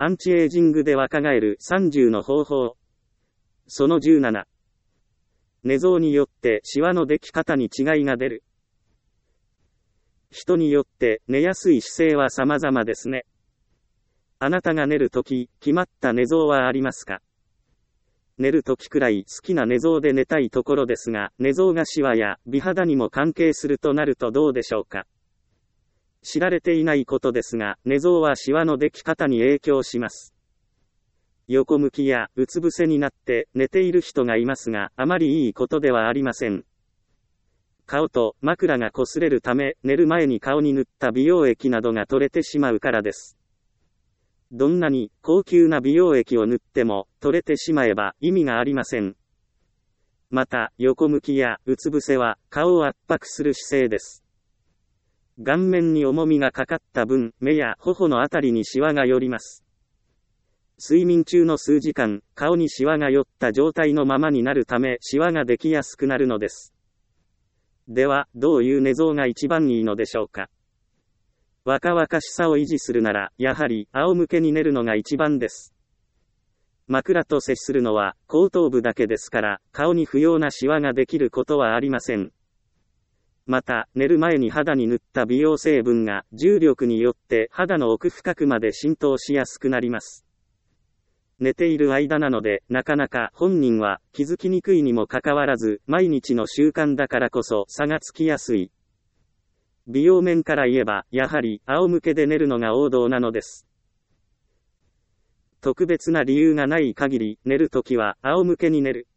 アンチエイジングで若返る30の方法。その17。寝相によってシワのでき方に違いが出る。人によって寝やすい姿勢は様々ですね。あなたが寝るとき、決まった寝相はありますか？寝るときくらい好きな寝相で寝たいところですが、寝相がシワや美肌にも関係するとなるとどうでしょうか。知られていないことですが、寝相はシワのでき方に影響します。横向きやうつ伏せになって寝ている人がいますが、あまりいいことではありません。顔と枕が擦れるため、寝る前に顔に塗った美容液などが取れてしまうからです。どんなに高級な美容液を塗っても取れてしまえば意味がありません。また、横向きやうつ伏せは顔を圧迫する姿勢です。顔面に重みがかかった分、目や頬のあたりにシワが寄ります。睡眠中の数時間、顔にシワが寄った状態のままになるため、シワができやすくなるのです。では、どういう寝相が一番いいのでしょうか。若々しさを維持するなら、やはり仰向けに寝るのが一番です。枕と接するのは後頭部だけですから、顔に不要なシワができることはありません。また、寝る前に肌に塗った美容成分が重力によって肌の奥深くまで浸透しやすくなります。寝ている間なので、なかなか本人は気づきにくいにもかかわらず、毎日の習慣だからこそ差がつきやすい。美容面から言えば、やはり仰向けで寝るのが王道なのです。特別な理由がない限り、寝るときは仰向けに寝る。